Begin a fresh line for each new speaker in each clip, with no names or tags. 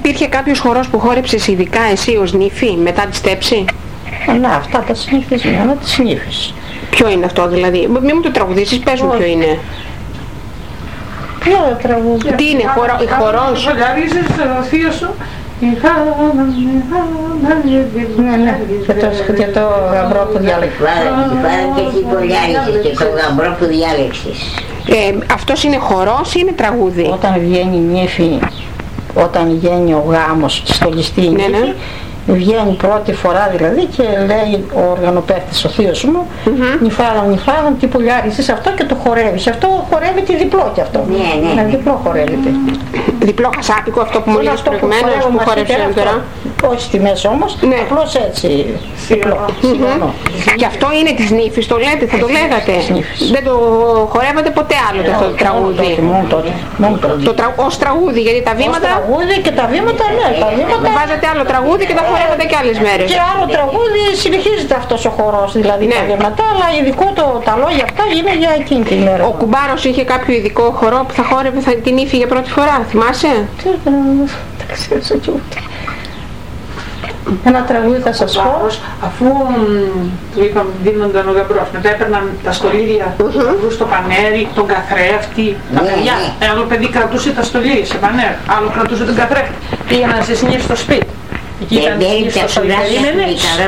υπήρχε κάποιος χορός που χόρεψες ειδικά εσύ ως νύφη μετά τη στέψη?
Να, αυτά τα συνηθισμένα τις νύφης.
Ποιο είναι αυτό δηλαδή? Μην μου το τραγουδήσεις, πες μου ποιο είναι.
Ποιο τραγούδι?
Τι είναι, χορός?
Ναι, και το γαμπρό που διάλεξες.
Και εσύ που διάλεξες και το γαμπρό που διάλεξες.
Αυτός είναι χορός ή είναι τραγούδι?
Όταν βγαίνει η νύφη, όταν βγαίνει ο γάμος στη στολιστή η νύφη, βγαίνει πρώτη φορά δηλαδή και λέει ο οργανοπαίχτης, ο θείος μου, νυφάδα, τι πουλιάρισες αυτό, και το χορεύεις. Αυτό χορεύεται διπλό κι αυτό. Ναι, διπλό χορεύεται.
Διπλό χασάπικο αυτό που μου λέγες προηγουμένως, που χορεύεις τώρα?
Όχι στη μέση όμως, απλώς έτσι. Συγγνώμη.
Και αυτό είναι της νύφης, το λέτε, θα το λέγατε? Δεν το χορεύατε ποτέ άλλο αυτό το τραγούδι?
Μόνο τότε.
Ως τραγούδι, γιατί τα βήματα...
Ως τραγούδι και τα βήματα, ναι, τα βήματα...
Βάζατε άλλο τραγούδι και τα χορεύατε και άλλες μέρες.
Και άλλο τραγούδι, συνεχίζεται αυτός ο χορός, δηλαδή τα βήματα, αλλά ειδικό τα λόγια αυτά είναι για εκείνη την μέρα.
Ο κουμπάρος είχε κάποιο ειδικό χορό που θα χόρευε την νύφη για πρώτη φορά, θυμάσαι?
Τα ξέρω κι ούτε. Ένα τραγούδι θα σας πω.
Αφού του είπαμε δίνονταν ο γαμπρός, μετά έπαιρναν τα στολίδια του γαμπρού στο πανέρι, τον καθρέφτη, τα παιδιά. Άλλο παιδί κρατούσε τα στολίδια σε πανέρι, άλλο κρατούσε τον καθρέφτη. Πήγαιναν σε συνήθως στο σπίτι. Εκεί ήταν συνήθως στο σπίτι. Περίμενε.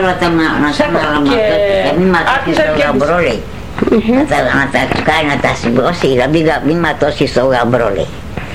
Και μην ματώσεις τον γαμπρό, λέει. Να τα κάνει, να τα συμπώσει, να μην ματώσεις τον γαμπρό, λέει.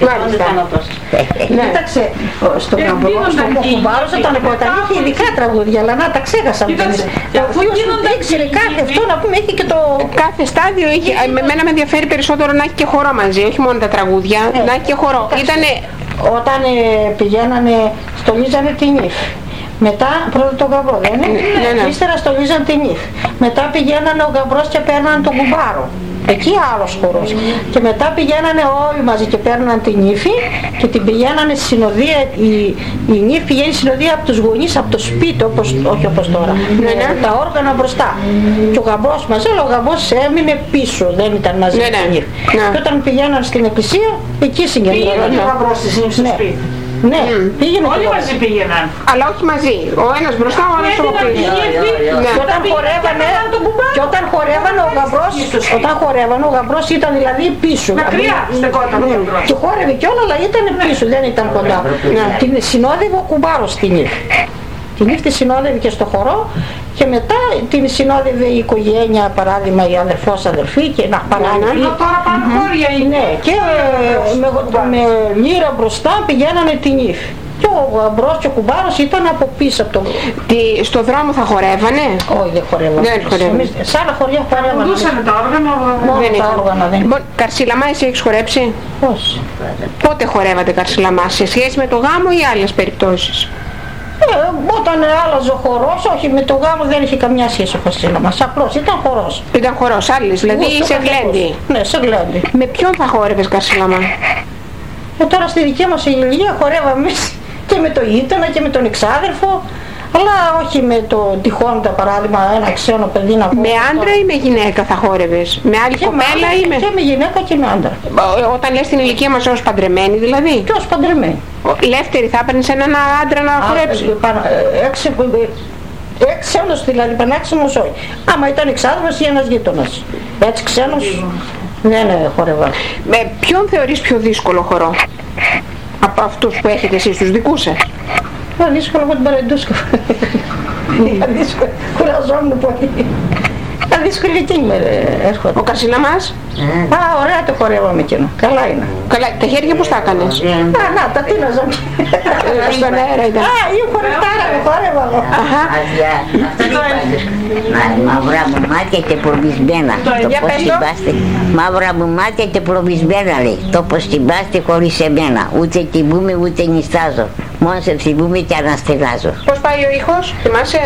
Κοίταξε, στον κουμπάρος όταν είχε ειδικά τραγούδια, αλλά να τα ξέχασα. Ο φίλος μου ήξερε κάθε αυτό, να πούμε, έχει και το...
Κάθε στάδιο είχε, εμένα με ενδιαφέρει περισσότερο να έχει και χορό μαζί, όχι μόνο τα τραγούδια, να έχει και χορό.
Όταν πηγαίνανε, στολίζανε την νύφη. Μετά πρώτα τον γαμπρό, δεν είναι? Ύστερα στολίζαν την νύφη. Μετά πηγαίνανε ο γαμπρός και παίρνανε τον κουμπάρο. Εκεί άλλος χορός. Και μετά πηγαίνανε όλοι μαζί και παίρναν την νύφη και την πηγαίνανε συνοδεία. Η νύφη πηγαίνει συνοδεία από τους γονείς, από το σπίτι, όχι όπως τώρα. Τα όργανα μπροστά. Και ο γαμπρός μαζί, αλλά ο γαμπρός έμεινε πίσω, δεν ήταν μαζί με την νύφη. Και όταν πηγαίναν στην εκκλησία, εκεί συγκεντρώναν.
Πήγαινε και ο γαμπρός της νύφης στο σπίτι.
Ναι, πήγαινε
όλοι μαζί πήγαιναν.
Αλλά όχι μαζί. Ο ένας μπροστά, ο άλλος από πίσω.
Και όταν χορεύανε ο γαμπρός ήταν δηλαδή πίσω.
Μακριά στεκόταν ο γαμπρός.
Και χόρευε κιόλα, αλλά ήταν πίσω, δεν ήταν κοντά. Την συνόδευε ο κουμπάρος την νύφη. Την νύφη τη συνόδευε και στο χορό και μετά την συνόδευε η οικογένεια, παράδειγμα η αδερφός αδερφή και να παράδειγμα.
Τώρα πάνω χώρια είναι.
Ναι, και με λύρα μπροστά πηγαίνανε την νύφη. Και ο γαμπρός και ο κουμπάρος ήταν από πίσω από τον...
Στο δρόμο θα χορεύανε?
Όχι, δεν χορεύανε. Σε άλλα χωριά χορεύανε.
Δούσανε τα όργανα.
Μόνο τα όργανα δεν.
Καρσιλαμά εσύ έχεις χορέψει?
Όχι.
Πότε χορεύατε καρσιλαμά, σε σχέση με το γάμο ή άλλες περιπτώσεις?
Όταν άλλαζε ο χορός, όχι, με το γάμο δεν είχε καμιά σχέση ο καρσιλαμάς, απλώς ήταν χορός.
Ήταν χορός, άλλες, δηλαδή σε γλέντι.
Ναι, σε γλέντι.
Με ποιον θα χόρευες καρσιλαμά?
Τώρα στη δική μας ηλικία χορεύαμε και με το γείτονα και με τον εξάδελφο, αλλά όχι με το τυχόν, τα παράδειγμα, ένα ξένο παιδί να χορεύει.
Με άντρα ή με γυναίκα θα χόρευες? Με άλλη κοπέλα ή με...
Και με γυναίκα και με άντρα.
Όταν λες την ηλικία μας ως παντρεμένη δηλαδή?
Και ως παντρεμένη.
Λεύτερη θα έπαιρνες έναν άντρα να χορέψει?
Ξένος δηλαδή, πανάξενος όχι. Άμα ήταν εξάδελφος ή ένας γείτονας. Έτσι ξένος δεν χορεύα.
Με ποιον θεωρείς πιο δύσκολο χορό από αυτούς που έχετε εσείς, τους δικούς σας?
Δύσκολο με την Παρεντούσκα. Κουραζόμουν πολύ. Δύσκολη εκείνη με έρχονται.
Ο καρσιλαμάς?
Ωραία το χορεύαμε εκείνο. Καλά είναι.
Καλά, τα χέρια πώς τα έκανες?
Να, τα τίναζα.
Στον αέρα ήταν.
Ή χορευτάρα, χορεύα εγώ.
Μαύρα μου μάτια και προβισμένα. Μαύρα μου μάτια και προβισμένα, λέει. Το πως θυμάστε χωρίς εμένα. Ούτε θυμούμαι ούτε νιστάζω. Μόνο σε θυμούμαι και αναστενάζω.
Πώς πάει ο ήχος, θυμάσαι?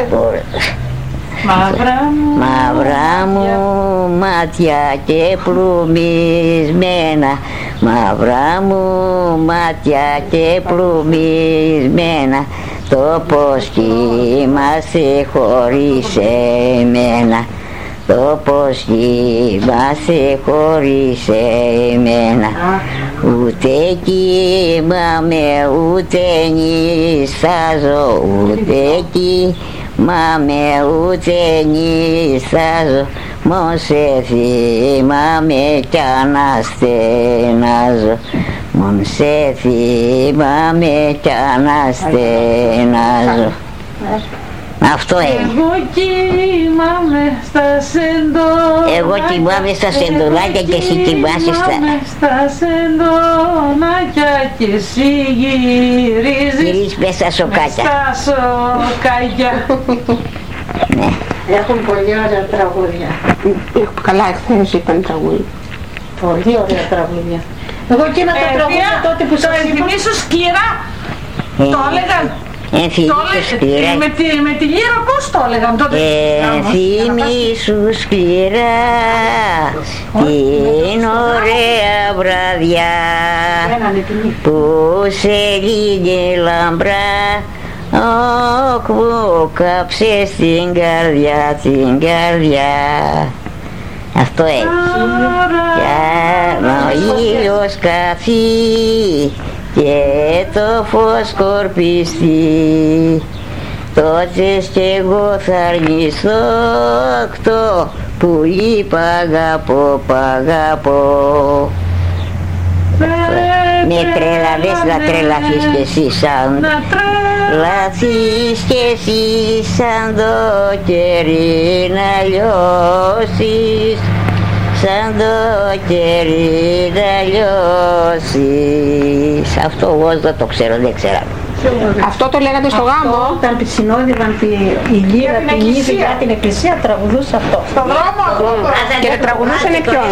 Μαύρα μου μάτια και πλουμισμένα, μαύρα μου μάτια και πλουμισμένα, το πως κοιμάσαι χωρίς εμένα, το πως κοιμάσαι χωρίς εμένα. Ούτε κοιμάμαι ούτε νιστάζω, ούτε κοιμάμαι ούτε νιστάζω, μον σε θυμάμαι κι αναστενάζω, μον σε θυμάμαι κι αναστενάζω. Αυτό είναι.
Εγώ κοιμάμαι στα σεντόνια.
Εγώ κοιμάμαι στα σεντονάκια και εσύ κοιμάσαι
στα σεντονάκια και εσύ γυρίζεις
μες στα σοκάκια.
Στα σοκάκια.
Ναι.
Έχουν πολύ ωραία τραγούδια.
Καλά, εχθές ήταν τραγούδια.
Πολύ ωραία τραγούδια. Εγώ εκείνα τα τραγούδια τότε που σας είπα...
Ενθυμίσου σκληρά. Το έλεγαν. Με τη λύρα πώς το έλεγαν τότε.
Ενθυμίσου σκληρά την ωραία βραδιά που σε λίγη λαμπρά μου κάψε στην καρδιά, την καρδιά. Αυτό έτσι. Ο ήλιος καθεί και το φως σκορπιστεί, τότε κι εγώ θα αρνηθώ αυτό που είπα αγαπώ, αγαπώ. Με τρελαθείς να τρελαθείς κι εσύ σαν λαθείς κι εσύ σαν το κερί να λιώσεις, σαν το κερί να λιώσεις. Αυτό εγώ δεν το ξέρω, δεν ξέρω.
Αυτό το λέγατε στο γάμο.
Όταν συνόδευαν η λύρα την είδη για την εκκλησία, τραγουδούσε αυτό.
Στον δρόμο αυτό.
Και τραγουδούσανε ποιον?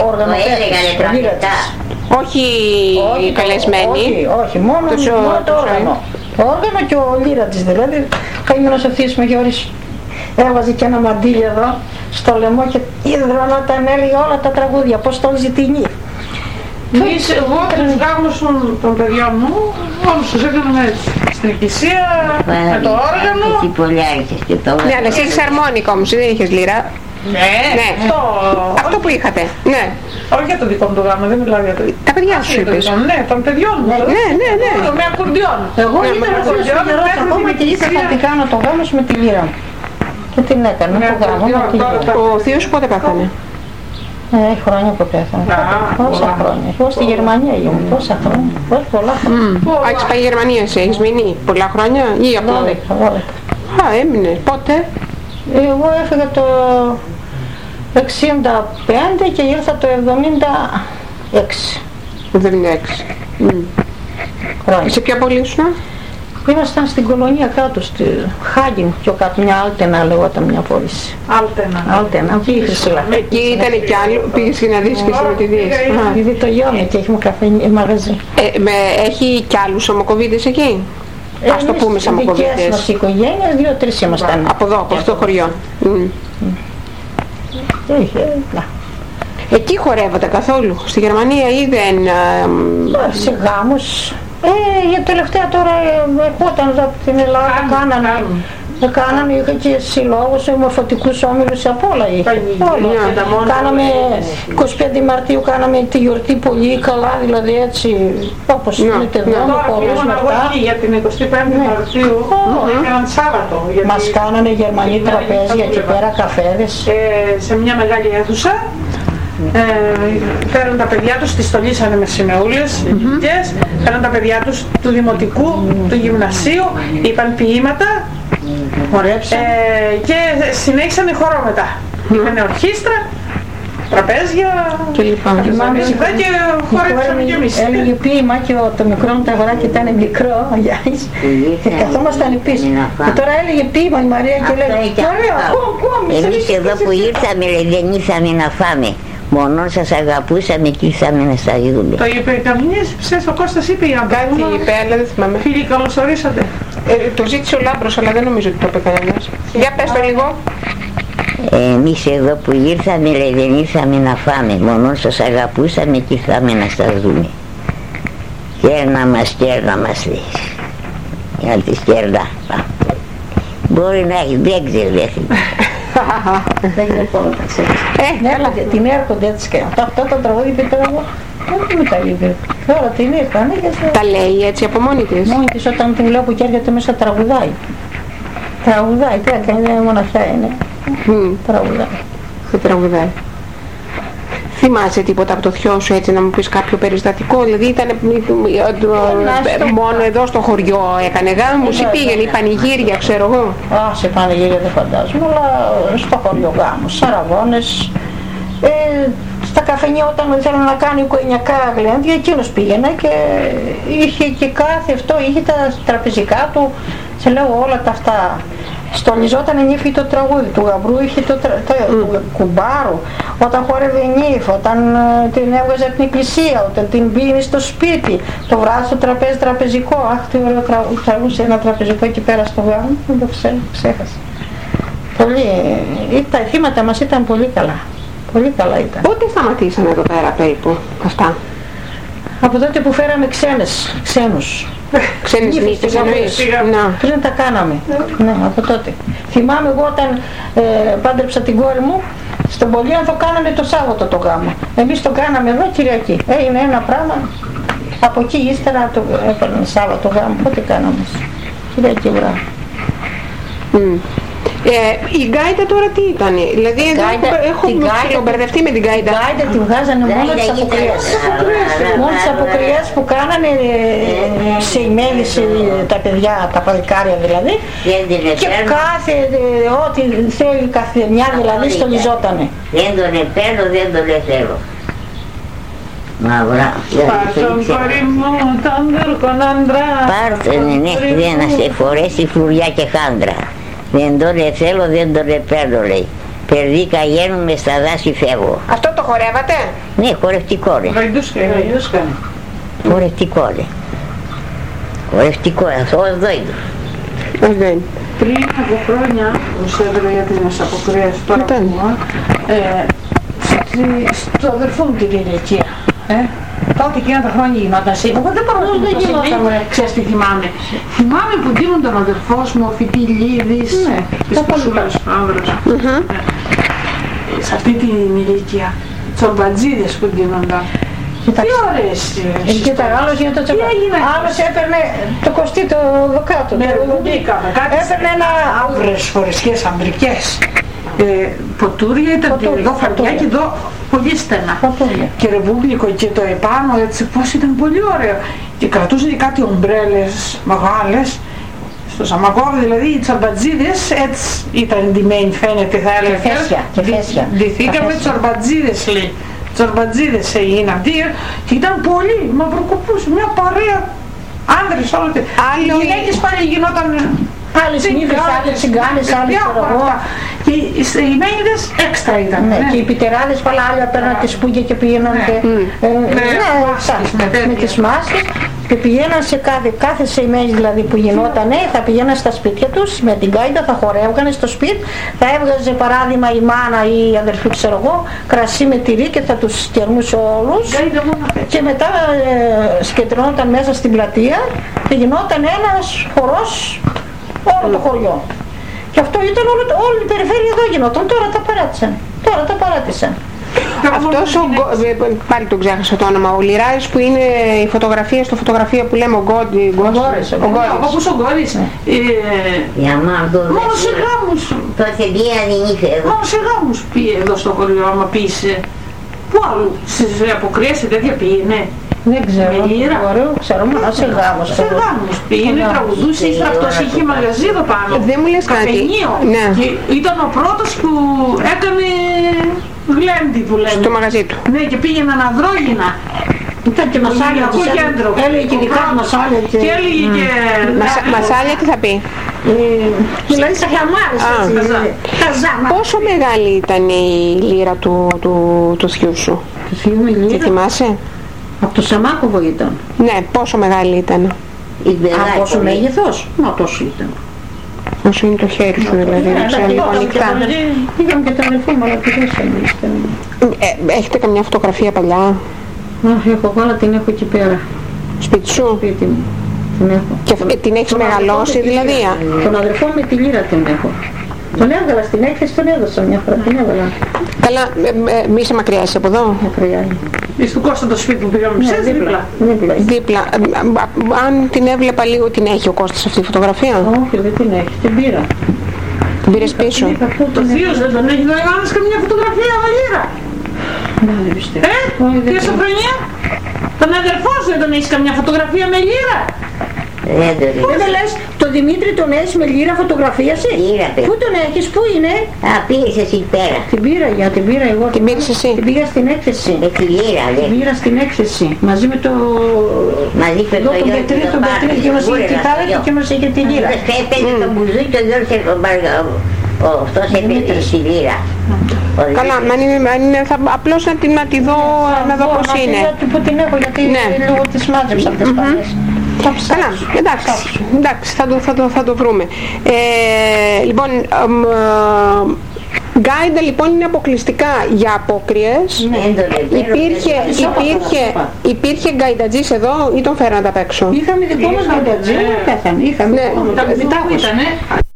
Όχι οι καλεσμένοι.
Όχι, μόνο το όργανο. Το όργανο και ο λύρατης δηλαδή. Καημένος ο θείος Μεγιώρης έβαζε και ένα μαντίλι εδώ στο λαιμό και υδρωνόταν, έλεγε όλα τα τραγούδια, πώς το ζητηνεί.
Εγώ τους γάμους των παιδιών μου όλους τους έκαναμε έτσι. Στην εκκλησία, με το όργανο.
Ναι, αλλά εσύ είχες αρμόνικο όμως, δεν είχες λύρα.
Ναι,
αυτό που είχατε. Ναι.
Όχι για το δικό μου το γάμο, δεν μιλάω για το...
Τα παιδιά σου είπες.
Ναι, των παιδιών μου.
Ναι.
Με ακορντιόν.
Εγώ ήμουν γερός ακόμα και είχα να κάνω το γάμο με τη λύρα μου. Και την έκανα το γάμο με τη λύρα.
Ο θείος σου πότε πέθανε?
Χρόνια που πέθανε. Πόσα χρόνια. Εγώ στη Γερμανία ήμουν. Πόσα χρόνια. Πολλά χρόνια.
Έχεις πάει Γερμανία εσύ, έχεις μείνει πολλά χρόνια ή απλά?
12.
Έμεινε. Πότε?
Εγώ έφυγα το 65 και ήρθα το 76.
76.
Χρόνια.
Σε ποια πόλη ήσουν?
Ήμασταν στην κολονία κάτω, στη Χάγιν, πιο κάτω, μια Άλτενα λεγόταν μια πόλη. Άλτενα, πήγες
εκεί ήταν κι άλλο, πήγες και να δεις και εσύ με τη δεις.
Ήδη το γιώνει και έχουμε καφέ μαγαζί.
Έχει κι άλλους ομοκοβίτες εκεί? Ας το πούμε σαν ομοκοβίτες.
Δικές μας οικογένειες, 2-3 ήμασταν.
Από εδώ, από αυτό το χωριό. Εκεί χορεύατε καθόλου, στη Γερμανία ή δεν?
Σε γάμους. Για τελευταία τώρα ερχόταν από την Ελλάδα, κάνανε, είχα και συλλόγους, μορφωτικούς όμιλους, από όλα είχα. Κάναμε 25 Μαρτίου, κάναμε τη γιορτή πολύ καλά, δηλαδή έτσι, όπως είναι εδώ, με χορούς μετά.
Για την 25η Μαρτίου, έκαναν Σάββατο.
Μας κάνανε Γερμανοί τραπέζια εκεί πέρα, καφέδες.
Σε μια μεγάλη αίθουσα. Φέραν τα παιδιά τους, τις στολίσανε με σημεούλες, φέραν τα παιδιά τους του δημοτικού, του γυμνασίου, είπαν ποίηματα και συνέχισαν χορό μετά. Είχανε ορχήστρα, τραπέζια
και λοιπά.
Και χορέψαμε κι εμείς.
Έλεγε ποίημα και το μικρό μου το αγοράκι ήταν μικρό, ο Γιάννης, και καθόμασταν πίσω. Και τώρα έλεγε ποίημα η Μαρία και λέει
εμείς εδώ που ήρθαμε δεν ήρθαμε να φάμε. Μόνον σας αγαπούσαμε και ήρθαμε να σας δούμε.
Το είπε καμνίες, ο Κώστας είπε η Αγκάτη.
Κάτι είπε, αλλά δεν θυμάμαι.
Φίλοι, καλωσορίσατε.
Το ζήτησε ο Λάμπρος, αλλά δεν νομίζω ότι το είπε κανένας. Για πες το λίγο.
Εμείς εδώ που ήρθαμε δεν ήρθαμε να φάμε. Μόνον σας αγαπούσαμε και ήρθαμε να σας δούμε. Κέρνα μας λες. Για τη σκέρδα. Μπορεί να έχει, δεν ξέρω, δεν θυμάμαι.
Δεν είναι μόνο τα ξέρεις. Την έρχονται έτσι και αυτά τα τραγούδια που εγώ δεν μου τα είπε. Τώρα την ήρθανε και
τα λέει έτσι από μόνη της.
Μόνη της όταν την βλέπω και έρχεται μέσα τραγουδάει. Τραγουδάει, τι έκανε, είναι μοναχιά είναι.
Τραγουδάει. Θυμάσαι τίποτα από το θειό σου έτσι να μου πεις κάποιο περιστατικό, δηλαδή ήταν μόνο εδώ στο χωριό έκανε γάμους ή πήγαινε ή πανηγύρια ξέρω εγώ.
Σε πανηγύρια δεν φαντάζομαι, αλλά στο χωριό γάμους, σαραγώνες, στα καφενεία όταν ήθελα να κάνει οικογενειακά γλέντια εκείνος πήγαινε και είχε και κάθε αυτό, είχε τα τραπεζικά του, σε λέω όλα τα αυτά. Στολιζόταν η νύφη το τραγούδι του γαμπρού, είχε το κουμπάρου, όταν χόρευε η νύφη, όταν την έβγαζε από την εκκλησία, όταν την πίνει στο σπίτι, το βράδυ στο τραπέζι τραπεζικό. Αχ, τι ωραίο τραγούσε ένα τραπεζικό εκεί πέρα στο γάμο, δεν το ξέχασα. Τα θύματα μας ήταν πολύ καλά. Πολύ καλά ήταν.
Πότε σταματήσανε εδώ πέρα περίπου αυτά?
Από τότε που φέραμε ξένους.
Ξένες νύχτες εννοείς?
Πριν τα κάναμε. Ναι, από τότε. Θυμάμαι εγώ όταν πάντρεψα την κόρη μου, στον Πολύανθο κάναμε το Σάββατο το γάμο. Εμείς το κάναμε εδώ Κυριακή. Έγινε ένα πράγμα. Από εκεί ύστερα το έπαιρνε Σάββατο γάμο. Πότε κάναμε? Κυριακή βράδυ.
Η γκάιντα τώρα τι ήταν? Δηλαδή έχω μπερδευτεί με την γκάιντα.
Την γκάιντα τη βγάζανε μόνο τις αποκριές. Μόνο τις αποκριές που κάνανε σε ημέληση τα παιδιά, τα παλικάρια δηλαδή. Και κάθε, ό,τι θέλει καθεμιά δηλαδή στολιζότανε.
Δεν τον επέλω, δεν τον θέλω. Μαύρα. Πάρτε ναι, να σε φορέσει φλουριά και χάντρα. Δεν τον θέλω, δεν τον παίρνω λέει. Περδίκα γίνουμε στα δάση φεύγω.
Αυτό το χορεύατε?
Ναι, χορευτικό ρε. Χορευτικό ρε. Χορευτικό, αυτό εδώ είναι.
Πριν από χρόνια, ως έβρε για τις αποκριές τώρα που στο αδερφό μου την ηλικία. Τότε εκείνα τα χρόνια γινόταν σίγουρα, δεν παρόλο δεν γινόταν, ξέρεις τι θυμάμαι. Θυμάμαι που γίνονταν τον αδερφός μου, ο Φιτιλίδης, της Πασούλας άνδρας. Σε αυτή την ηλικία, τσορμπατζίδες που γίνονταν. Τι ωραίες.
Κοίτα, άλλος γίνεται το άλλος έπαιρνε το κοστί το δοκάτο.
Έπαιρνε ένα άβρες φορεσιές ανδρικές. Ποτούρια ήταν εδώ φαρδιά και εδώ πολύ στενά. Και ρεβούγλικο και το επάνω έτσι πως ήταν πολύ ωραίο. Και κρατούσαν κάτι ομπρέλες μεγάλες. Στο Σαμαγόρ δηλαδή οι τσορμπατζίδες έτσι ήταν ντυμένοι φαίνεται θα έλεγα.
Και φέσια.
Ντυθήκαμε τσορμπατζίδες λέει. Τσορμπατζίδες έγιναν και ήταν πολύ μαυροκοπούς, μια παρέα άνδρες όλα. Οι γυναίκες πάλι γινόταν
άλλες νύφες, άλλες τσιγκάνες, άλλες σωρογό.
Και οι μένιδες έξτρα ήταν.
Και οι πιτεράδες πάλι άλλοι παίρναν τις σπούγια και πήγαιναν με τις μάσκες και πήγαιναν σε κάθε σεϊμένη δηλαδή που γινότανε, θα πήγαιναν στα σπίτια τους με την γκάιντα, θα χορεύγανε στο σπίτι, θα έβγαζε παράδειγμα η μάνα ή η αδερφή ξέρω εγώ, κρασί με τυρί και θα τους κερνούσε όλους και μετά σκεντρωνόταν μέσα στην πλατεία και γινόταν ένας χορός όλο το χωριό. Και αυτό ήταν όλη η περιφέρεια εδώ γινόταν, τώρα τα παράτησαν.
Αυτός πάλι τον ξέχασα το όνομα, ο Λιράρης που είναι η φωτογραφία στο φωτογραφία που λέμε ο Γκόρης.
Όπως ο Γκόρης. Μόνο σε γάμους. Μόνο σε γάμους πήγε εδώ στο χωριό, άμα πεις. Πού άλλου, στις αποκριές τέτοια πήγαινε.
Δεν ξέρω, ξέρω μόνο σε γάμους.
Σε γάμους πήγαινε, τραγουδούσε, αυτός είχε μαγαζί εδώ πάνω.
Δεν μου λες κάτι.
Και ήταν ο πρώτος που έκανε γλέντι που λέμε.
Στο μαγαζί του.
Ναι, και πήγαιναν αδρόγινα.
Ήταν και μασάλια του κέντρο. Έλεγε και δικά του μασάλια.
Και έλεγε και...
Μασάλια τι θα πει?
Δηλαδή σαν χαμάρες έτσι.
Πόσο μεγάλη ήταν η λύρα του θειού σου?
Του θειού μου η λύρα.
Τι θυμάσαι?
Από το Σαμάκοβο ήταν.
Ναι, πόσο μεγάλη ήταν?
Από όσο μέγεθος? Μα τόσο ήταν.
Όσο είναι το χέρι σου δηλαδή, να ξέρω λίγο ανοιχτά.
Είχαμε και τα αδελφή μου, αλλά τη δώσαμε.
Έχετε καμιά φωτογραφία παλιά?
Έχω, αλλά την έχω εκεί πέρα.
Σπίτι σου?
Σπίτι μου. Την έχω.
Και την έχεις μεγαλώσει δηλαδή?
Τον αδελφό με τη λύρα την έχω. Τον έβγαλα στην έκθεση, τον έδωσα μια φορά, την έβγαλα.
Καλά, μη είσαι μακριά εσύ από εδώ.
Μακριά.
Είσαι του Κώστα το σπίτι που πήγαμε ψες δίπλα.
Δίπλα. Αν την έβλεπα λίγο, την έχει ο Κώστας αυτή η φωτογραφία?
Όχι, δεν την έχει, την πήρα.
Την πήρες πίσω?
Το θείος δεν τον έχει, δεν έκανες καμιά φωτογραφία Βαλίρα?
Δεν πιστεύω.
Και Σοφρονία? Τον αδερφό σου δεν τον έχεις καμιά φωτογραφία με λίρα?
Δεν λες, το Δημήτρη τον έχεις με λίρα φωτογραφίαση?
Λίρα,
Πού τον έχεις, πού είναι?
πήγες εσύ πέρα.
Την πήρα εγώ.
Την πήρες εσύ?
Την πήγα στην έκθεση.
Τη λίρα,
Την πήρα στην έκθεση. Μαζί με το...
Μαζί με το γιο του
τον Πετρίδη και μας είχε τη θάλασσα και μας είχε τη λίρα.
Έπαιζε το μπουζούκι και ο Γιώργος αυτός έπαιζε στη λίρα.
Καλά, αν είναι, απλώς να τη δω, να δω πώς είναι.
Που την έχω, γιατί λόγω της μάζεψα αυτές παλιές.
Καλά, εντάξει, θα το βρούμε. Λοιπόν, Γκάιντα λοιπόν είναι αποκλειστικά για απόκριες. Υπήρχε γκαϊντατζής εδώ ή τον φέρνατε απ' έξω?
Είχαμε δικό μας γκαϊντατζή, πέθανε.
Μετά που ήτανε.